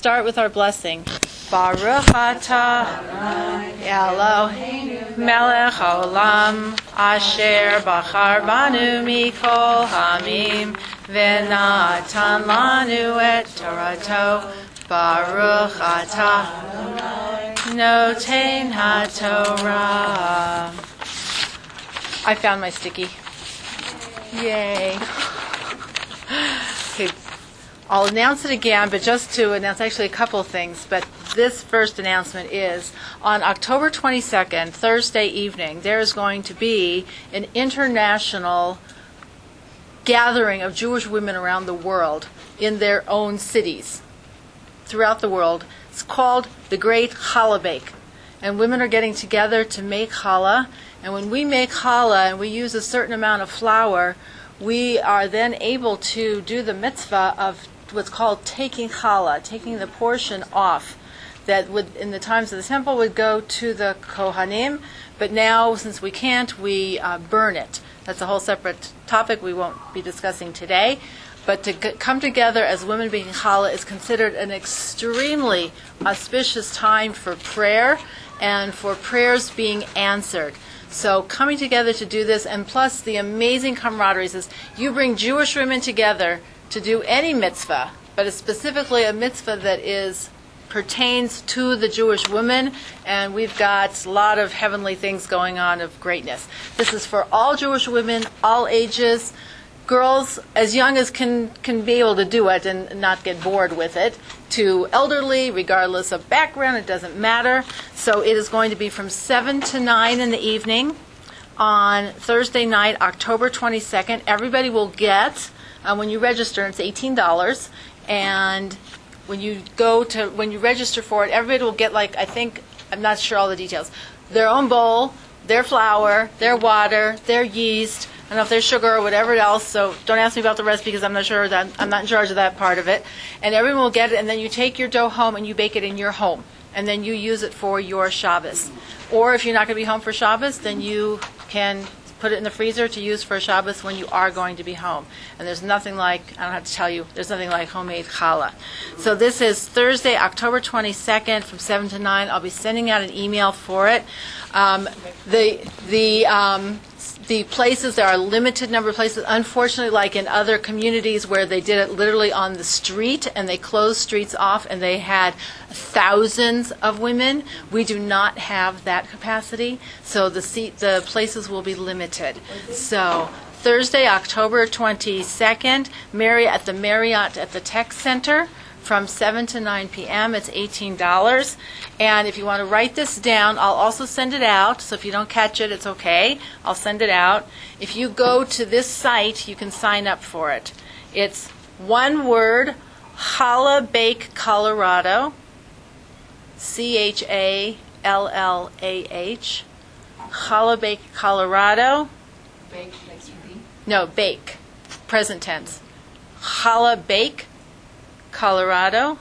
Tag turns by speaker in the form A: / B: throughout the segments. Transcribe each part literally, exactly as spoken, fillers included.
A: start with our blessing. Baruch atah Eloheinu melech haolam asher bachar banu mikol hamim v'natan lanu et torato. Baruch atah noten haTorah. I found my sticky. Yay. Okay, I'll announce it again, but just to announce actually a couple of things. But this first announcement is on October twenty-second, Thursday evening, there is going to be an international gathering of Jewish women around the world in their own cities throughout the world. It's called the Great Challah Bake. And women are getting together to make challah. And when we make challah and we use a certain amount of flour, we are then able to do the mitzvah of what's called taking challah, taking the portion off that would, in the times of the temple, would go to the Kohanim. But now, since we can't, we uh, burn it. That's a whole separate topic we won't be discussing today. But to g- come together as women making challah is considered an extremely auspicious time for prayer and for prayers being answered. So coming together to do this, and plus the amazing camaraderie, is you bring Jewish women together to do any mitzvah, but it's specifically a mitzvah that is pertains to the Jewish woman, and we've got a lot of heavenly things going on of greatness. This is for all Jewish women, all ages, girls as young as can, can be able to do it and not get bored with it, to elderly, regardless of background, it doesn't matter. So it is going to be from seven to nine in the evening on Thursday night, October twenty-second. Everybody will get, uh, when you register, it's eighteen dollars, and when you go to, when you register for it, everybody will get, like, I think, I'm not sure all the details, their own bowl, their flour, their water, their yeast, I don't know if there's sugar or whatever else, so don't ask me about the recipe because I'm not sure that I'm not in charge of that part of it. And everyone will get it, and then you take your dough home and you bake it in your home, and then you use it for your Shabbos. Or if you're not going to be home for Shabbos, then you can put it in the freezer to use for Shabbos when you are going to be home. And there's nothing like, I don't have to tell you, there's nothing like homemade challah. So this is Thursday, October twenty-second from seven to nine. I'll be sending out an email for it. Um, the the um, The places, there are a limited number of places. Unfortunately, like in other communities where they did it literally on the street and they closed streets off and they had thousands of women, we do not have that capacity. So the seat, the places will be limited. So Thursday, October twenty-second, Marriott at the Marriott at the Tech Center. From seven to nine p.m. It's eighteen dollars. And if you want to write this down, I'll also send it out. So if you don't catch it, it's okay. I'll send it out. If you go to this site, you can sign up for it. It's one word, Challah Bake Colorado, C H A L L A H, Challah Bake Colorado.
B: Bake next to B?
A: No, bake, present tense. Challah Bake Colorado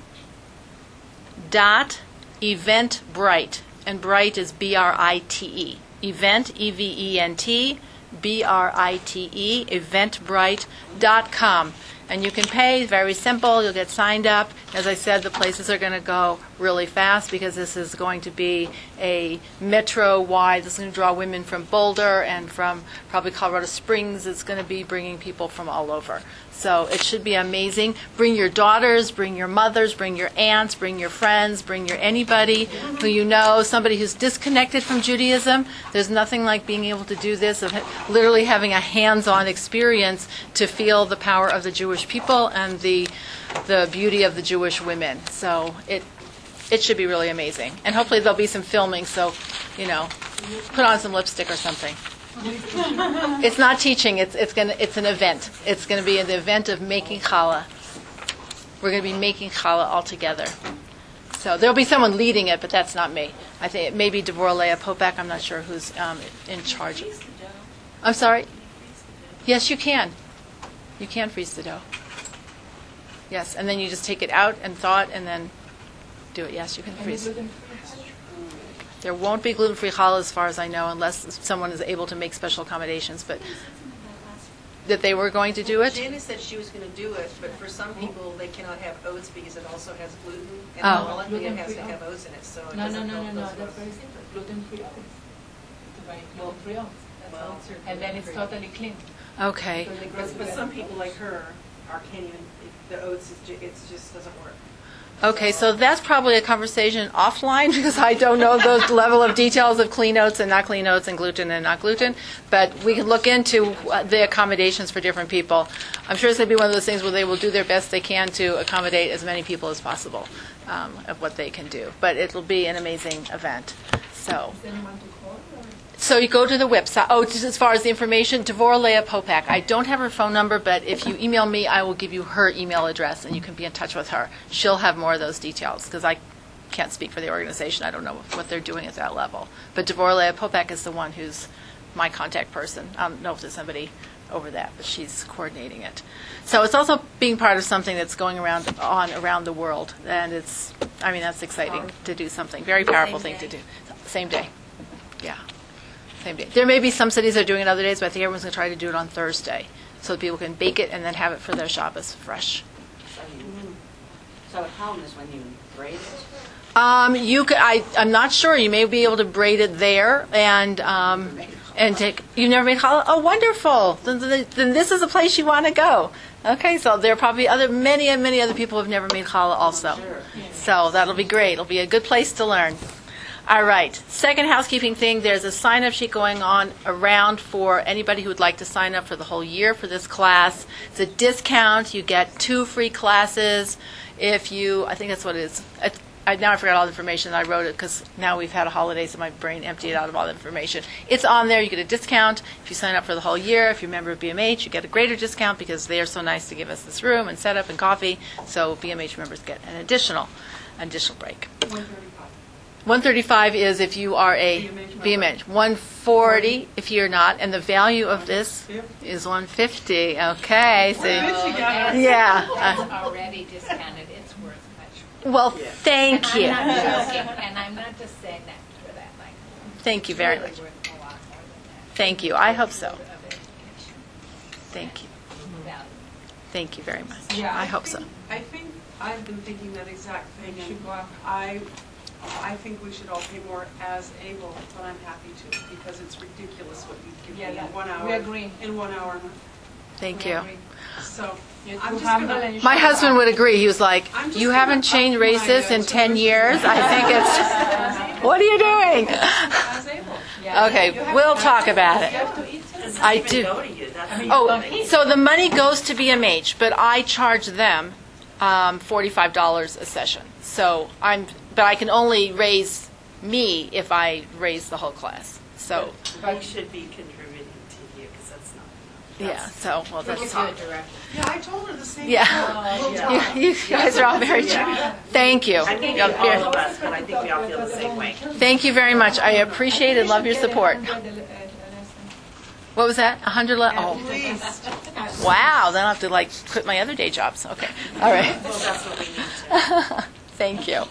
A: dot Eventbrite, and Bright is B R I T E. Event, E V E N T, B R I T E, eventbrite dot com. And you can pay, very simple, you'll get signed up. As I said, the places are going to go really fast because this is going to be a metro-wide, this is going to draw women from Boulder and from probably Colorado Springs. It's going to be bringing people from all over. So it should be amazing. Bring your daughters, bring your mothers, bring your aunts, bring your friends, bring your anybody who you know, somebody who's disconnected from Judaism. There's nothing like being able to do this, of literally having a hands-on experience to feel the power of the Jewish people and the the beauty of the Jewish women. So it it should be really amazing. And hopefully there'll be some filming, so, you know, put on some lipstick or something. It's not teaching. It's it's gonna. It's an event. It's going to be an event of making challah. We're going to be making challah all together. So there'll be someone leading it, but that's not me. I think it may be Devorah Leah Popek. I'm not sure who's um, in charge. Of. I'm sorry. Yes, you can. You can freeze the dough. Yes, and then you just take it out and thaw it, and then do it. Yes, you can freeze it. There won't be gluten-free challah as far as I know, unless someone is able to make special accommodations. But that they were going to do it?
C: Janice said she was going to do it, but for some people, they cannot have oats because it also has gluten. And
A: Oh.
C: normally it has to have oats in it, so it
B: No, no,
C: doesn't
B: no,
C: go
B: no,
C: with
B: no,
C: those
B: that's
C: oats.
B: very simple. Gluten-free oats. To buy gluten-free oats. That's
C: Well,
B: all it's served. And then it's totally clean.
A: Okay.
B: Because the
C: But,
B: grains
C: but
B: are-
C: some people like her are can't even, the oats, is ju- it's just doesn't work.
A: Okay, so that's probably a conversation offline because I don't know the level of details of clean oats and not clean oats and gluten and not gluten. But we can look into uh, the accommodations for different people. I'm sure it's going to be one of those things where they will do their best they can to accommodate as many people as possible um, of what they can do. But it'll be an amazing event. So.
B: Is anyone to call or?
A: So you go to the website. Oh, just as far as the information, Devorah Leah Popak. I don't have her phone number, but if you email me, I will give you her email address, and you can be in touch with her. She'll have more of those details, because I can't speak for the organization. I don't know what they're doing at that level. But Devorah Leah Popak is the one who's my contact person. I don't know if there's somebody over that, but she's coordinating it. So it's also being part of something that's going around on around the world, and it's, I mean, that's exciting to do something. Very powerful thing to do. Same day. Yeah. Same day. There may be some cities that are doing it other days, but I think everyone's going to try to do it on Thursday so that people can bake it and then have it for their Shabbos fresh.
D: So you- So at home is when you braid it?
A: Um, you could, I, I'm not sure. You may be able to braid it there and um, and take. You've never made challah? Oh, wonderful! Then, then then this is a place you want to go. Okay, so there are probably other many and many other people who have never made challah also.
D: Sure.
A: So that'll be great. It'll be a good place to learn. All right. Second housekeeping thing, there's a sign-up sheet going on around for anybody who would like to sign up for the whole year for this class. It's a discount. You get two free classes if you, I think that's what it is. I, I, now I forgot all the information. I wrote it because now we've had a holiday, so my brain emptied out of all the information. It's on there. You get a discount if you sign up for the whole year. If you're a member of B M H, you get a greater discount because they are so nice to give us this room and setup and coffee. So B M H members get an additional, additional break. one thirty-five is if you are a B M H. one forty if you're not, and the value of this is one fifty. Okay, so yeah.
E: That's
A: Uh,
E: already discounted, it's worth much more.
A: well, thank
E: And
A: you,
E: I'm not joking, and I'm not just saying that for that, like,
A: thank you
E: it's
A: very
E: really
A: much.
E: worth a lot more than that.
A: Thank you. I hope so.
E: Of education
A: Thank you,
E: value.
A: thank you very much.
F: Yeah,
A: I hope so.
F: think- I think I've been thinking that exact thing,
B: Should
F: and
B: go up.
F: I, I think we should all pay more as able, but I'm happy to, because it's ridiculous what you give
B: Yeah,
F: me
B: yeah.
F: in one hour.
B: We agree.
F: In one hour,
A: Thank
B: We
A: you.
B: agree.
F: so,
B: You're
F: I'm
B: too
F: just
B: humble
F: gonna.
B: and you
A: My
B: should
A: husband
B: go
A: would agree. He was like,
F: I'm just
A: "You
F: gonna
A: haven't changed
F: up my,
A: racist
F: uh,
A: in ten years. I think it's. What are you doing?"
F: As able.
B: up. Yeah.
A: Okay, we'll talk about
B: You
A: it.
B: have to eat too.
D: Does
A: I
D: that
A: do.
D: even go to you? That's
A: Oh, so the money goes to B M H, but I charge them um, forty-five dollars a session. So I'm, but I can only raise me if I raise the whole class. So
D: We should be contributing to you because that's not enough.
A: yeah, so well that's
F: Yeah, I told her the same.
A: yeah.
F: thing. We'll talk.
A: You, you guys are all very true. Thank you.
D: I think
A: Yeah,
D: all
A: yeah.
D: of us, but I think we all feel the same way.
A: Thank you very much. I appreciate and love your support. What was that? A hundred? Le- oh,
F: Please.
A: wow! Then I'll have to like quit my other day jobs. Okay, all right.
D: Well, that's what we need to.
A: Thank you.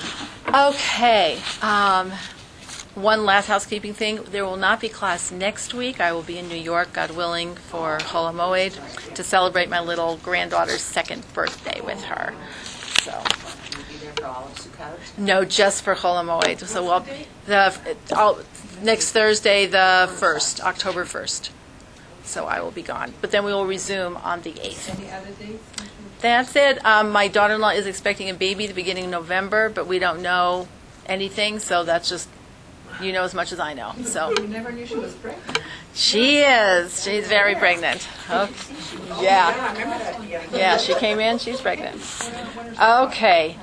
A: Okay. Um, one last housekeeping thing. There will not be class next week. I will be in New York, God willing, for Chol HaMoed to celebrate my little granddaughter's second birthday with her. So,
D: We'll be there for all of Sukkot.
A: no, just for Chol HaMoed. So, we'll, the I'll, next Thursday, the first, October first. So I will be gone. But then we will resume on the eighth.
B: Any other dates?
A: That's it. Um, my daughter-in-law is expecting a baby the beginning of November, but we don't know anything, so that's just, you know as much as I know. So
B: You never knew she was pregnant.
A: she is. She's very pregnant. Okay.
F: Yeah,
A: Yeah.
F: I remember that. Yeah.
A: Yeah, she came in. She's pregnant. Okay.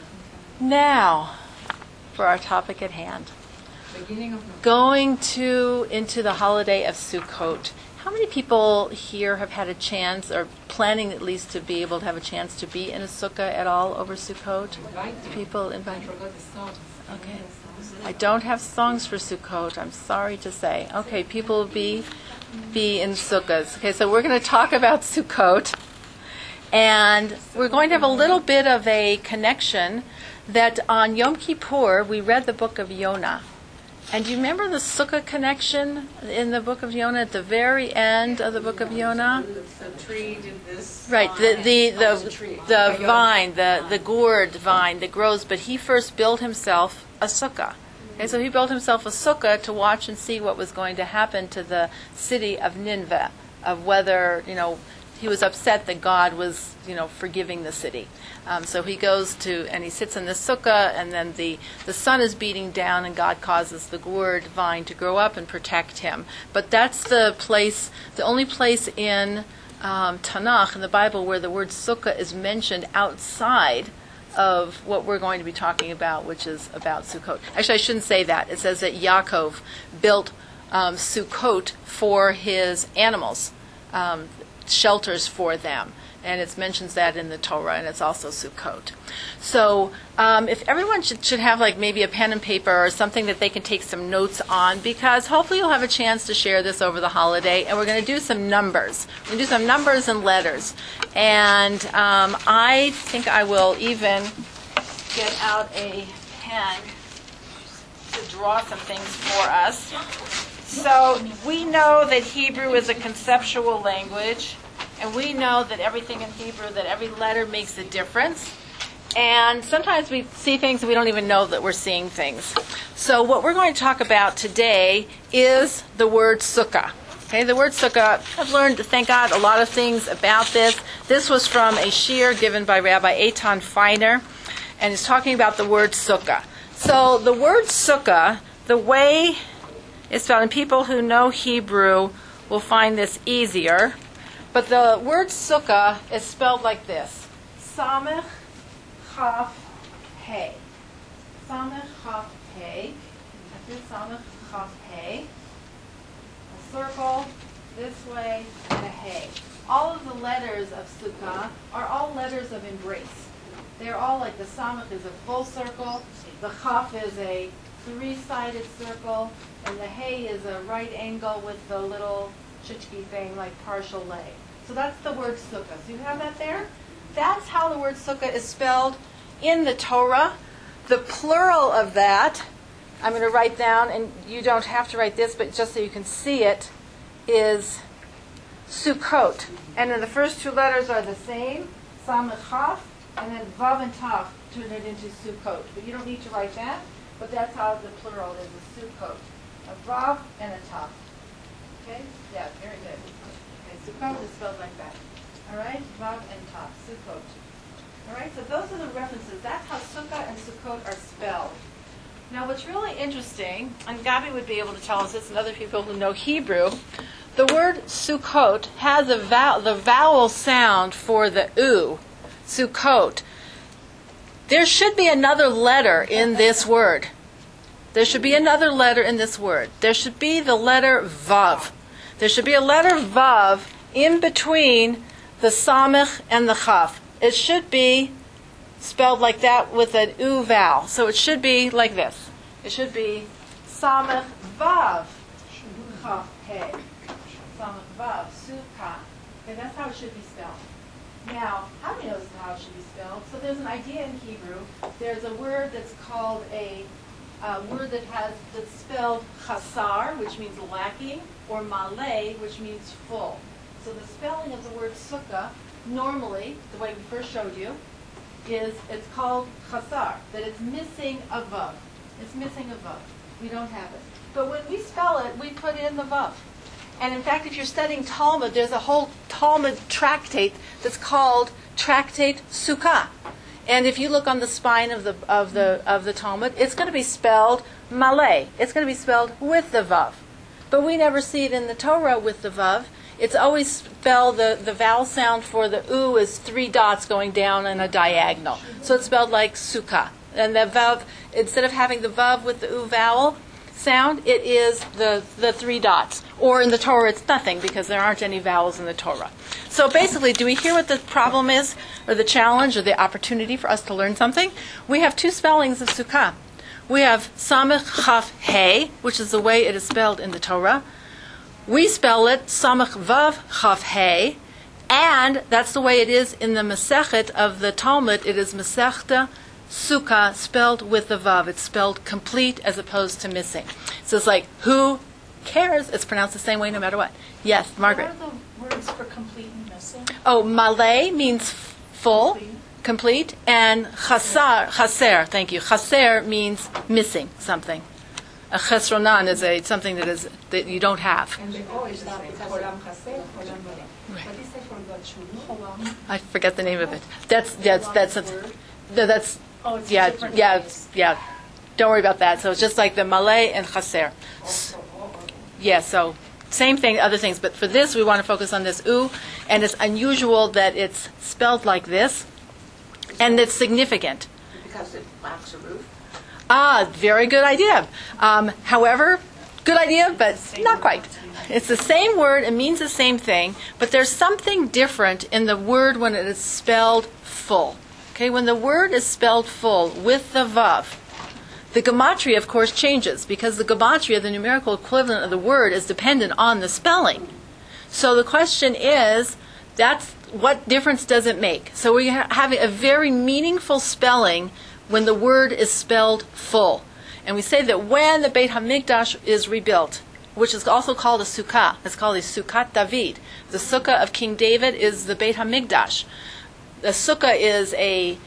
A: Now, for our topic at hand.
B: Beginning of November.
A: Going to into the holiday of Sukkot. How many people here have had a chance, or planning at least to be able to have a chance to be in a sukkah at all over Sukkot?
B: Invited.
A: People
B: I
A: invited.
B: forgot the songs.
A: Okay. I don't have songs for Sukkot. I'm sorry to say. Okay, people will be be in sukkahs. Okay, so we're going to talk about Sukkot, and we're going to have a little bit of a connection that on Yom Kippur we read the book of Yonah. And do you remember the sukkah connection in the book of Yonah at the very end of the book of Yonah?
F: The tree did this.
A: Right, the the
F: Oh, it's a
A: the,
F: tree.
A: the vine, the the gourd vine that grows, but he first built himself a sukkah. Okay, so he built himself a sukkah to watch and see what was going to happen to the city of Nineveh, of whether, you know, he was upset that God was, you know, forgiving the city. Um, so he goes to, and he sits in the sukkah, and then the, the sun is beating down, and God causes the gourd vine to grow up and protect him. But that's the place, the only place in um, Tanakh, in the Bible, where the word sukkah is mentioned outside of what we're going to be talking about, which is about Sukkot. Actually, I shouldn't say that. It says that Yaakov built um, Sukkot for his animals, um, shelters for them. And it mentions that in the Torah, and it's also Sukkot. So um, if everyone should, should have like maybe a pen and paper or something that they can take some notes on, because hopefully you'll have a chance to share this over the holiday, and we're going to do some numbers. We're going to do some numbers and letters. And um, I think I will even get out a pen to draw some things for us. So we know that Hebrew is a conceptual language. And we know that everything in Hebrew, that every letter makes a difference. And sometimes we see things and we don't even know that we're seeing things. So what we're going to talk about today is the word sukkah. Okay, the word sukkah, I've learned, thank God, a lot of things about this. This was from a shiur given by Rabbi Eitan Feiner, and it's talking about the word sukkah. So the word sukkah, the way it's spelled, and people who know Hebrew will find this easier. But the word sukkah is spelled like this: Samech Chaf He. Samech Chaf He. That's it. Samech Chaf He. A circle this way and a He. All of the letters of sukkah are all letters of embrace. They're all like the Samech is a full circle, the Chaf is a three-sided circle, and the He is a right angle with the little chichki thing like partial lay. So that's the word sukkah. So you have that there? That's how the word sukkah is spelled in the Torah. The plural of that, I'm going to write down, and you don't have to write this, but just so you can see it, is Sukkot. And then the first two letters are the same, Samech Chaf, and then Vav and Taf turn it into Sukkot. But you don't need to write that, but that's how the plural is, a Sukkot. A Vav and a Taf. Okay? Yeah, very good. Sukkot is spelled like that. All right? Vav and Taf. Sukkot. All right? So those are the references. That's how Sukkah and Sukkot are spelled. Now, what's really interesting, and Gabi would be able to tell us this, and other people who know Hebrew, the word Sukkot has a vowel, the vowel sound for the U, Sukkot. There should be another letter in this word. There should be another letter in this word. There should be the letter Vav. There should be a letter Vav in between the Samech and the Chaf. It should be spelled like that with an U vowel. So it should be like this. It should be Samech Vav Chaf He. Samech Vav Sukkah. Okay, that's how it should be spelled. Now, how do you know this is how it should be spelled? So there's an idea in Hebrew. There's a word that's called a uh, word that has that's spelled chasar, which means lacking, or malay, which means full. So the spelling of the word sukkah, normally, the way we first showed you, is it's called chasar, that it's missing a vav. It's missing a vav. We don't have it. But when we spell it, we put in the vav. And in fact, if you're studying Talmud, there's a whole Talmud tractate that's called Tractate Sukkah. And if you look on the spine of the of the of the Talmud, it's going to be spelled malay. It's going to be spelled with the vav. But we never see it in the Torah with the vav. It's always spelled, the, the vowel sound for the u is three dots going down in a diagonal. So it's spelled like sukkah. And the vav, instead of having the vav with the u vowel sound, it is the, the three dots. Or in the Torah, it's nothing because there aren't any vowels in the Torah. So basically, do we hear what the problem is, or the challenge, or the opportunity for us to learn something? We have two spellings of sukkah. We have Samech Chaf He, which is the way it is spelled in the Torah. We spell it Samech Vav Chaf He, and that's the way it is in the Masechet of the Talmud. It is Masechta sukkah spelled with the vav. It's spelled complete as opposed to missing. So it's like, who cares? It's pronounced the same way no matter what. Yes, Margaret.
B: What are the words for complete and missing?
A: Oh, malay means full, complete, complete and chasar, chaser, thank you. Chaser means missing something. A chesronan is a something that is that you don't have.
B: And they always have cholam chaser, cholam mara. What is it for God cholam?
A: I forget the name of it. That's that's that's that's, that's
B: Oh, it's
A: yeah
B: different
A: yeah
B: ways.
A: yeah. Don't worry about that. So it's just like the malay and chaser. Yeah, so same thing, other things, but for this we want to focus on this u, and it's unusual that it's spelled like this, and it's significant.
D: Because it lacks a roof?
A: Ah, very good idea. Um, however, good idea, but not quite. It's the same word, it means the same thing, but there's something different in the word when it is spelled full. Okay, when the word is spelled full with the vav, the gematria, of course, changes because the gematria, the numerical equivalent of the word, is dependent on the spelling. So the question is, that's what difference does it make? So we ha- have a very meaningful spelling when the word is spelled full. And we say that when the Beit HaMikdash is rebuilt, which is also called a sukkah, it's called a Sukkot David. The sukkah of King David is the Beit HaMikdash. The sukkah is a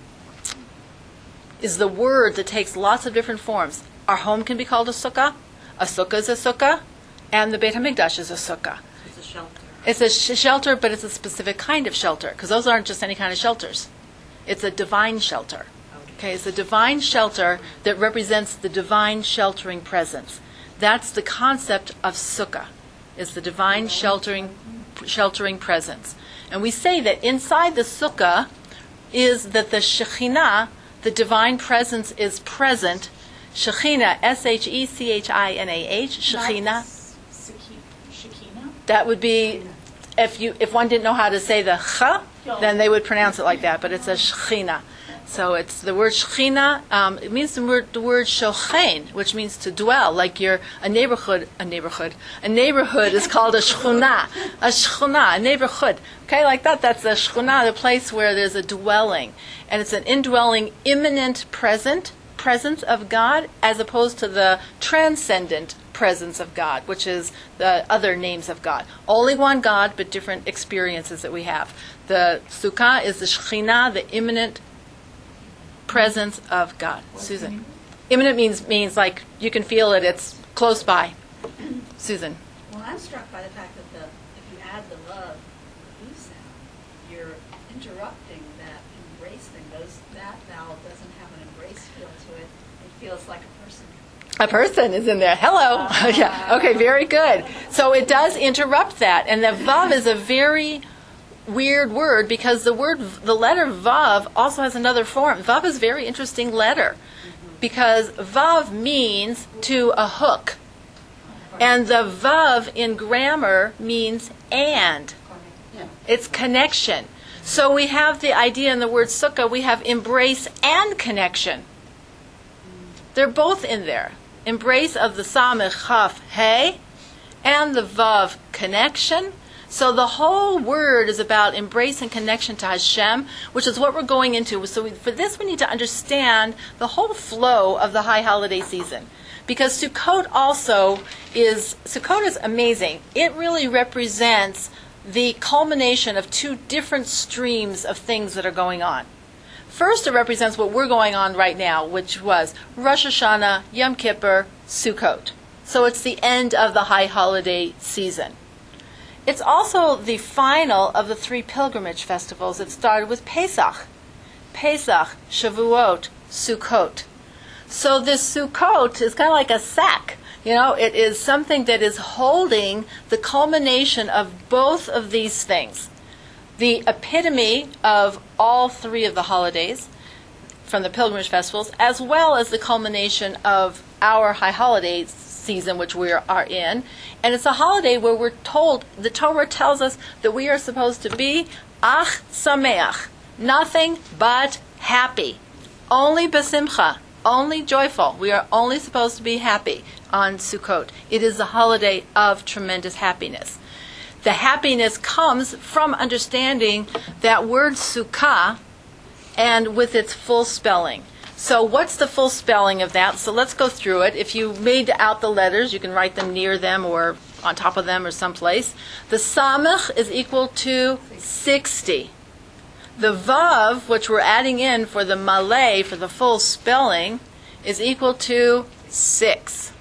A: is the word that takes lots of different forms. Our home can be called a sukkah, a sukkah is a sukkah, and the Beit HaMikdash is a sukkah.
D: It's a shelter.
A: It's a sh- shelter, but it's a specific kind of shelter, because those aren't just any kind of shelters. It's a divine shelter. Okay, it's a divine shelter that represents the divine sheltering presence. That's the concept of sukkah, is the divine sheltering sheltering presence. And we say that inside the sukkah is that the Shekhinah, the divine presence, is present. Shekhinah, S H E C H I N A H, Shekhinah.
B: Shekinah?
A: That would be, if you if one didn't know how to say the ch, then they would pronounce it like that, but it's a Shekhinah. So it's the word Shekhinah. Um, it means the word the word shochen, which means to dwell. Like you're a neighborhood, a neighborhood, a neighborhood is called a shchuna, a shchuna, a neighborhood. Okay, like that. That's a shchuna, the place where there's a dwelling, and it's an indwelling, immanent, present presence of God, as opposed to the transcendent presence of God, which is the other names of God. Only one God, but different experiences that we have. The sukkah is the shekhinah, the immanent presence of God. Susan. Imminent means means like you can feel it, it's close by. Susan.
C: Well, I'm struck by the fact that the, if you add the love, the U sound, you're interrupting that embrace thing. Those, that vowel doesn't have an embrace feel to it. It feels like a person.
A: A person is in there. Hello. Yeah. Okay, very good. So it does interrupt that. And the vav is a very weird word because the word, the letter vav also has another form. Vav is a very interesting letter because vav means to a hook. And the vav in grammar means and. It's connection. So we have the idea in the word sukkah, we have embrace and connection. They're both in there. Embrace of the samech chaf hey and the vav connection. So the whole word is about embrace and connection to Hashem, which is what we're going into. So we, for this we need to understand the whole flow of the high holiday season. Because Sukkot also is, Sukkot is amazing. It really represents the culmination of two different streams of things that are going on. First, it represents what we're going on right now, which was Rosh Hashanah, Yom Kippur, Sukkot. So it's the end of the high holiday season. It's also the final of the three pilgrimage festivals. It started with Pesach. Pesach, Shavuot, Sukkot. So this Sukkot is kind of like a sack. You know, it is something that is holding the culmination of both of these things. The epitome of all three of the holidays from the pilgrimage festivals, as well as the culmination of our high holiday season, which we are in. And it's a holiday where we're told, the Torah tells us that we are supposed to be ach sameach, nothing but happy. Only besimcha, only joyful. We are only supposed to be happy on Sukkot. It is a holiday of tremendous happiness. The happiness comes from understanding that word sukkah and with its full spelling. So what's the full spelling of that? So let's go through it. If you made out the letters, you can write them near them or on top of them or someplace. The Samech is equal to sixty. The Vav, which we're adding in for the Malay, for the full spelling, is equal to six.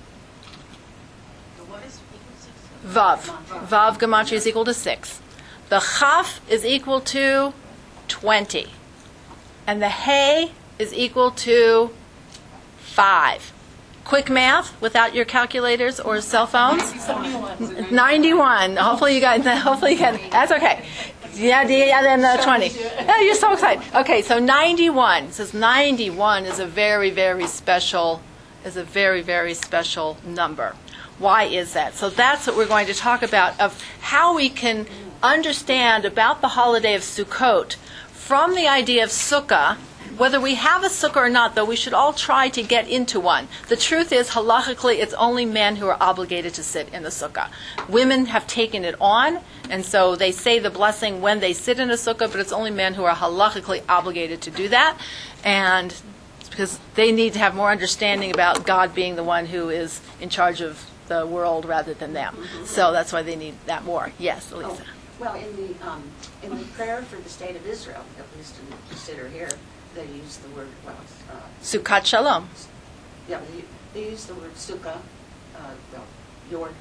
A: Vav. Vav Gematria is equal to six. The Chaf is equal to twenty. And the Hey is equal to five. Quick math without your calculators or cell phones? ninety-one. Hopefully you got, hopefully you got, that's okay. Yeah, yeah, then uh, twenty. Oh, you're so excited. Okay, so ninety-one. It says ninety-one is a very, very special, is a very, very special number. Why is that? So that's what we're going to talk about, of how we can understand about the holiday of Sukkot from the idea of Sukkah. Whether we have a sukkah or not, though, we should all try to get into one. The truth is, halachically, it's only men who are obligated to sit in the sukkah. Women have taken it on, and so they say the blessing when they sit in a sukkah, but it's only men who are halachically obligated to do that. And it's because they need to have more understanding about God being the one who is in charge of the world rather than them. Mm-hmm. So that's why they need that more. Yes, Elisa.
D: Oh, well, in the um, in the prayer for the state of Israel, at least to consider here, they use the word, well, uh,
A: Sukkot Shalom.
D: Yeah, they, they use the word sukkah, uh, well, your,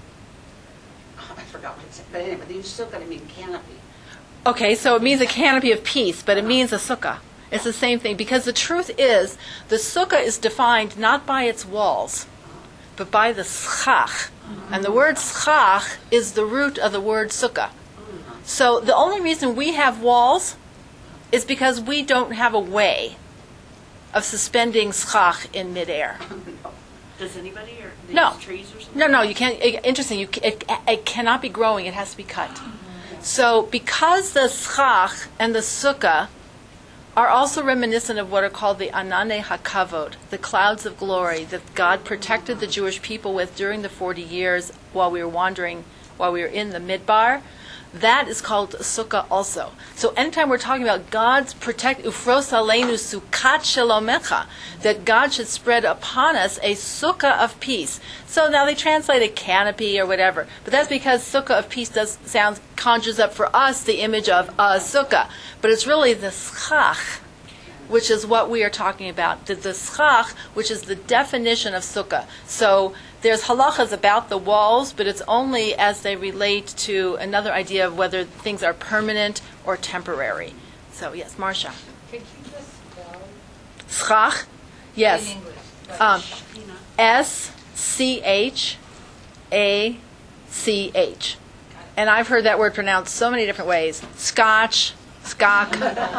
D: I forgot what it said, but anyway, they use sukkah to mean canopy.
A: Okay, so it means a canopy of peace, but it means a sukkah. It's the same thing, because the truth is, the sukkah is defined not by its walls, but by the schach. And the word schach is the root of the word sukkah. So the only reason we have walls is because we don't have a way of suspending schach in midair.
G: Does anybody, or they
A: No.
G: use trees or something?
A: No, no, you can't. It, interesting. You, it, it cannot be growing. It has to be cut. So because the schach and the sukkah are also reminiscent of what are called the Anane HaKavod, the clouds of glory that God protected the Jewish people with during the forty years while we were wandering, while we were in the Midbar, that is called sukkah also. So anytime we're talking about God's protect, ufros aleinu sukkot shalomecha, that God should spread upon us a sukkah of peace. So now they translate a canopy or whatever, but that's because sukkah of peace does sounds conjures up for us the image of a sukkah, but it's really the schach, which is what we are talking about. The, the schach, which is the definition of sukkah. So there's halachas about the walls, but it's only as they relate to another idea of whether things are permanent or temporary. So yes, Marcia.
E: Could you just spell
A: Schach, yes.
E: in English? Like
A: Um,
G: Shechina.
A: S C H A C H. And I've heard that word pronounced so many different ways. Scotch, skok,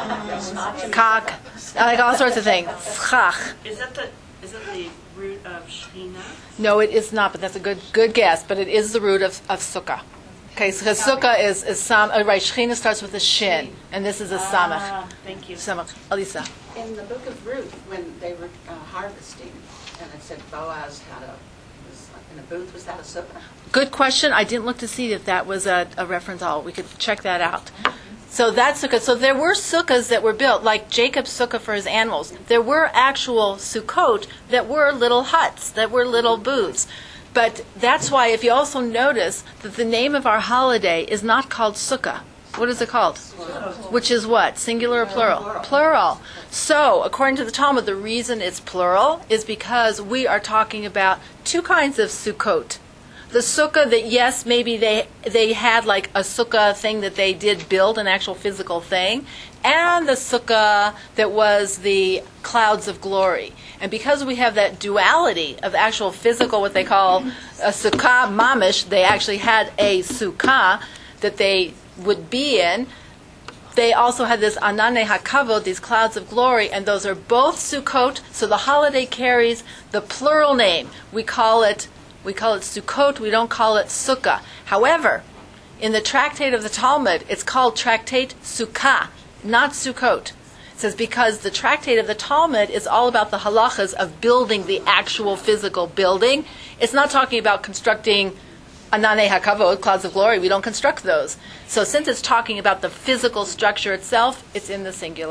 A: cock, like all sorts of things. Schach.
G: Is that the, is that the root of Shechina?
A: No, it is not, but that's a good good guess. But it is the root of, of sukkah. Okay, so because sukkah is, is sam, uh, right, Shechina starts with a shin, and this is a samach.
G: Ah, thank you.
A: Samach. Elisa.
D: In the book of Ruth, when they were uh, harvesting, and it said Boaz had a, was in a booth, was that a sukkah?
A: Good question. I didn't look to see if that was a, a reference all. We could check that out. So that's sukkah. So there were sukkahs that were built, like Jacob's sukkah for his animals. There were actual sukkot that were little huts, that were little booths. But that's why, if you also notice, that the name of our holiday is not called sukkah. What is it called? Which is what? Singular or plural? Plural. So, according to the Talmud, the reason it's plural is because we are talking about two kinds of sukkot. The sukkah that, yes, maybe they they had like a sukkah thing that they did build, an actual physical thing, and the sukkah that was the clouds of glory. And because we have that duality of actual physical, what they call a sukkah mamish, they actually had a sukkah that they would be in. They also had this anane hakavod, these clouds of glory, and those are both Sukkot. So the holiday carries the plural name. We call it we call it Sukkot. We don't call it Sukkah. However, in the tractate of the Talmud, it's called Tractate Sukkah, not Sukkot. It says because the tractate of the Talmud is all about the halachas of building the actual physical building. It's not talking about constructing Anane HaKavod, clouds of glory. We don't construct those. So since it's talking about the physical structure itself, it's in the singular.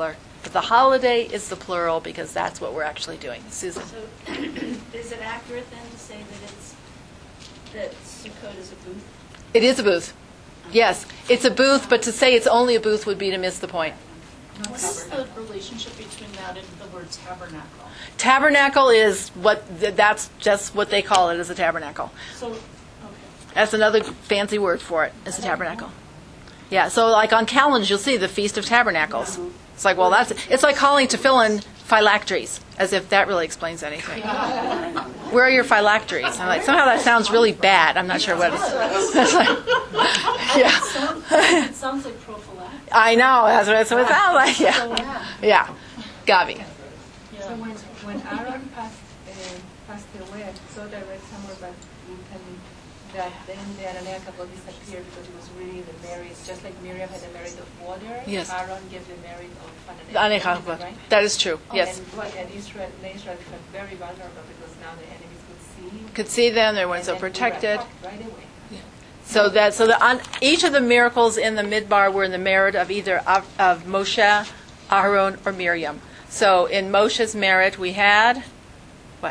A: But the holiday is the plural because that's what we're actually doing. Susan?
C: So is it accurate then to say that it's, that Sukkot is a booth?
A: It is a booth. Yes, it's a booth, but to say it's only a booth would be to miss the point.
E: What is the relationship between that and the word tabernacle?
A: Tabernacle is what, th- that's just what they call it, as a tabernacle.
E: So, okay.
A: That's another fancy word for it, is a tabernacle. Yeah, so like on calendars, you'll see the Feast of Tabernacles. It's like, well, that's, it's like calling tefillin phylacteries, as if that really explains anything. Where are your phylacteries? I'm like, somehow that sounds really bad. I'm not sure what it's. It's like, yeah.
E: It sounds, it sounds like prophylactic.
A: I know, that's what it sounds like.
E: So,
A: Yeah.
E: yeah.
A: Yeah. Gabi.
B: So
E: Yeah.
B: when, when Aaron passed, uh, passed away, I saw that I read somewhere, but you can, that then the Ananea Kavod disappeared because it was really the merit, just like Miriam had the merit of water.
A: Yes.
B: Aaron gave the merit of
A: The
B: Ananea.
A: Anei
B: Is that
A: Kavod.
B: right?
A: That is true, yes.
B: And, what- and Israel, and Israel felt very vulnerable because now the enemies could see.
A: Could see them, they weren't
B: and
A: so
B: then we were
A: protected.
B: attacked right away.
A: So that so the, on, each of the miracles in the midbar were in the merit of either of, of Moshe, Aaron, or Miriam. So in Moshe's merit we had what?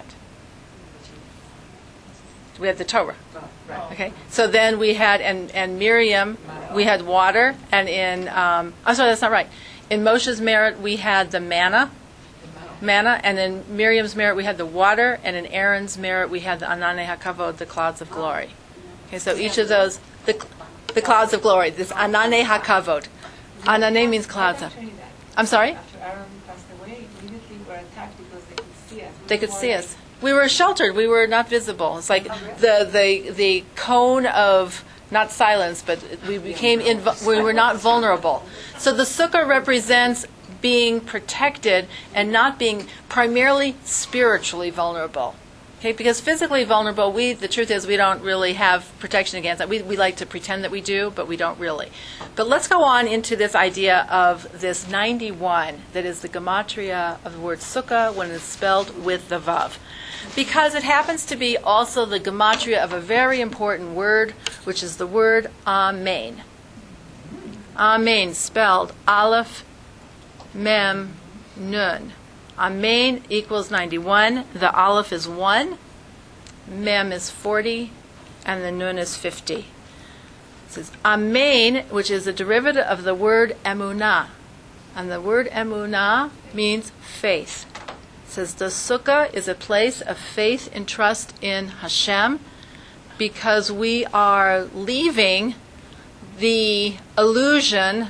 A: We had the Torah. Okay. So then we had and and Miriam we had water, and in um, I'm sorry, that's not right. In Moshe's merit we had the manna, manna, and in Miriam's merit we had the water, and in Aaron's merit we had the Ananei HaKavod, the clouds of glory. Okay, so each of those, the, the clouds of glory, this Ananei HaKavod. Ananei means clouds of.
B: Actually, that
A: I'm sorry?
B: after Aaron passed away, immediately we were attacked because they could see us. We
A: They
B: were
A: could
B: more
A: see
B: like-
A: us. We were sheltered. We were not visible. It's like the, the, the cone of, not silence, but we became, inv- we were not vulnerable. So the sukkah represents being protected and not being primarily spiritually vulnerable. Okay, because physically vulnerable, we the truth is we don't really have protection against that. We we like to pretend that we do, but we don't really. But let's go on into this idea of this ninety-one that is the gematria of the word sukkah when it's spelled with the vav. Because it happens to be also the gematria of a very important word, which is the word amen. Amen, spelled aleph, mem, nun. Amen equals ninety-one. The aleph is one, mem is forty, and the nun is fifty. It says amen, which is a derivative of the word emunah. And the word emunah means faith. It says the sukkah is a place of faith and trust in Hashem because we are leaving the illusion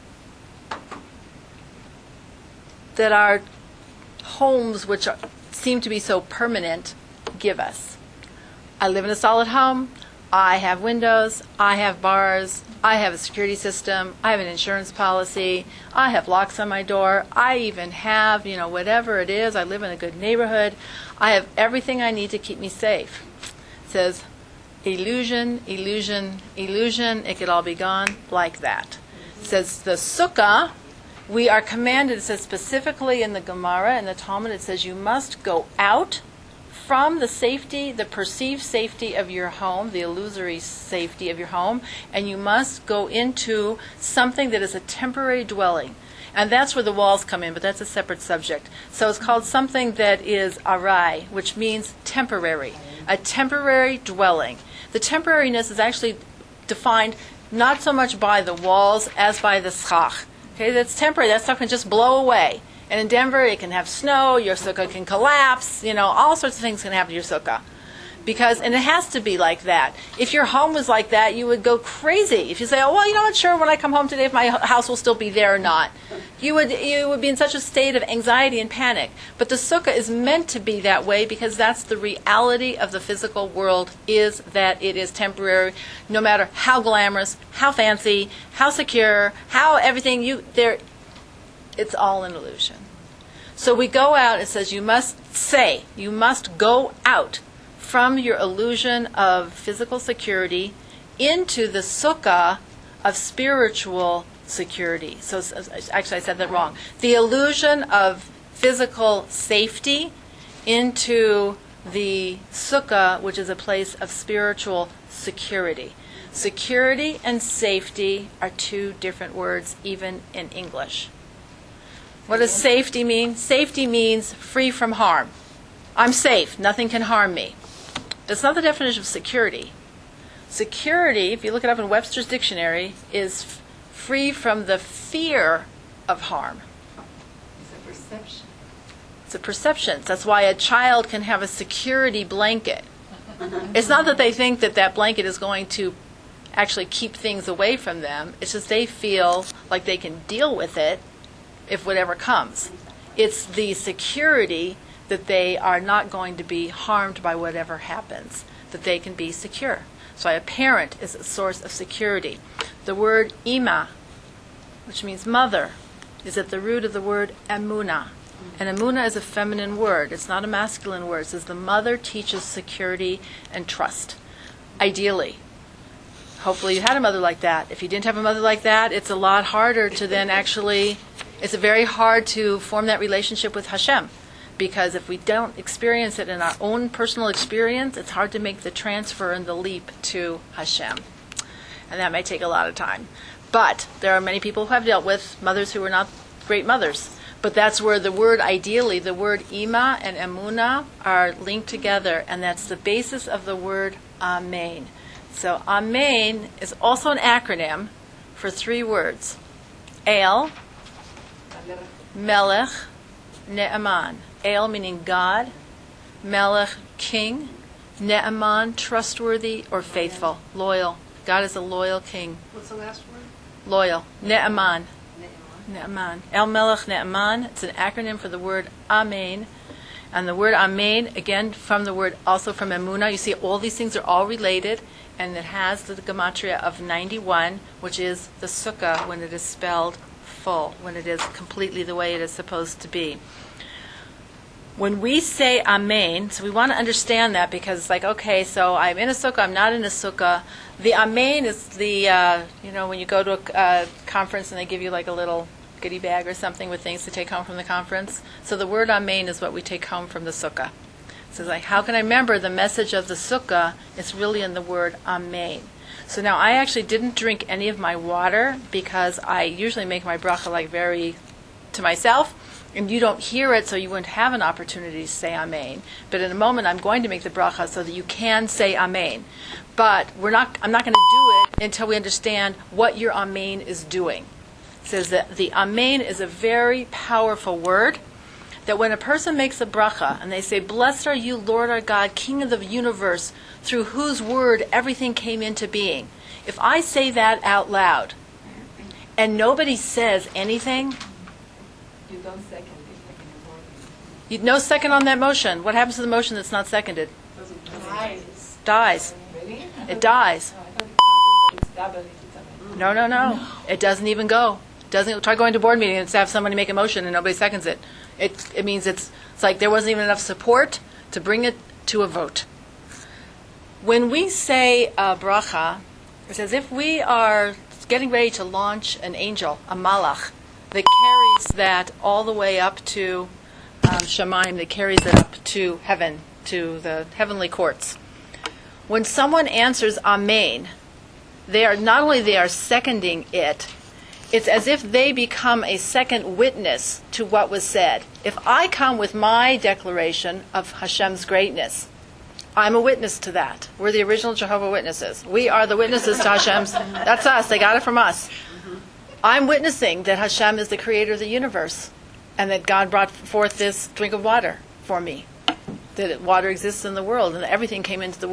A: that our homes, which are, seem to be so permanent, give us. I live in a solid home. I have windows. I have bars. I have a security system. I have an insurance policy. I have locks on my door. I even have, you know, whatever it is. I live in a good neighborhood. I have everything I need to keep me safe. It says, illusion, illusion, illusion. It could all be gone like that. It says the sukkah. We are commanded, it says specifically in the Gemara and the Talmud, it says you must go out from the safety, the perceived safety of your home, the illusory safety of your home, and you must go into something that is a temporary dwelling. And that's where the walls come in, but that's a separate subject. So it's called something that is arai, which means temporary, a temporary dwelling. The temporariness is actually defined not so much by the walls as by the schach. Okay, that's temporary. That stuff can just blow away. And in Denver, it can have snow. Your sukkah can collapse. You know, all sorts of things can happen to your sukkah. Because, and it has to be like that. If your home was like that, you would go crazy. If you say, oh, well, you know what, sure, when I come home today, if my house will still be there or not. You would, you would be in such a state of anxiety and panic. But the sukkah is meant to be that way because that's the reality of the physical world, is that it is temporary, no matter how glamorous, how fancy, how secure, how everything, you there, it's all an illusion. So we go out, it says you must say, you must go out from your illusion of physical security into the sukkah of spiritual security. So actually I said that wrong. The illusion of physical safety into the sukkah, which is a place of spiritual security. Security and safety are two different words, even in English. What does safety mean? Safety means free from harm. I'm safe. Nothing can harm me. That's not the definition of security. Security, if you look it up in Webster's dictionary, is f- free from the fear of harm.
B: It's a perception.
A: It's a perception. That's why a child can have a security blanket. It's not that they think that that blanket is going to actually keep things away from them. It's just they feel like they can deal with it if whatever comes. It's the security that they are not going to be harmed by whatever happens, that they can be secure. So a parent is a source of security. The word ima, which means mother, is at the root of the word emunah. And emunah is a feminine word. It's not a masculine word. It says the mother teaches security and trust, ideally. Hopefully you had a mother like that. If you didn't have a mother like that, it's a lot harder to then actually, it's very hard to form that relationship with Hashem. Because if we don't experience it in our own personal experience, it's hard to make the transfer and the leap to Hashem. And that may take a lot of time. But there are many people who have dealt with mothers who were not great mothers. But that's where the word, ideally, the word ima and emunah are linked together, and that's the basis of the word amen. So amen is also an acronym for three words. El, Melech, Ne'eman. El meaning God, Melech, king, Ne'eman, trustworthy or faithful, loyal. God is a loyal king.
F: What's the last word?
A: Loyal. Ne'eman. Ne'eman. El Melech Ne'eman. It's an acronym for the word Amen. And the word Amen, again, from the word, also from Emunah. You see, all these things are all related, and it has the gematria of ninety-one, which is the sukkah when it is spelled full, when it is completely the way it is supposed to be. When we say Amen, so we want to understand that because it's like, okay, so I'm in a sukkah, I'm not in a sukkah. The Amen is the, uh, you know, when you go to a uh, conference and they give you like a little goodie bag or something with things to take home from the conference. So the word Amen is what we take home from the sukkah. So it's like, how can I remember the message of the sukkah? It's really in the word Amen. So now I actually didn't drink any of my water because I usually make my bracha like very to myself. And you don't hear it, so you wouldn't have an opportunity to say Amen. But in a moment, I'm going to make the bracha so that you can say Amen. But we're not. I'm not going to do it until we understand what your Amen is doing. It says that the Amen is a very powerful word, that when a person makes a bracha, and they say, "Blessed are you, Lord our God, King of the universe, through whose word everything came into being." If I say that out loud, and nobody says anything,
B: You don't second it like in a board meeting.
A: you, no second on that motion. What happens to the motion that's not seconded?
E: Eyes.
A: Dies.
B: Really?
A: It dies.
B: No, I thought it passes, but it's double if it's Amen.
A: No, no, no. It doesn't even go. Doesn't try going to board meeting and have somebody make a motion and nobody seconds it. It it means it's it's like there wasn't even enough support to bring it to a vote. When we say a bracha, it's as if we are getting ready to launch an angel, a malach, that carries that all the way up to um, Shemaim, that carries it up to heaven, to the heavenly courts. When someone answers Amen, they are not only they are seconding it, it's as if they become a second witness to what was said. If I come with my declaration of Hashem's greatness, I'm a witness to that. We're the original Jehovah's Witnesses. We are the witnesses to Hashem's. That's us. They got it from us. I'm witnessing that Hashem is the creator of the universe and that God brought forth this drink of water for me, that water exists in the world and that everything came into the world.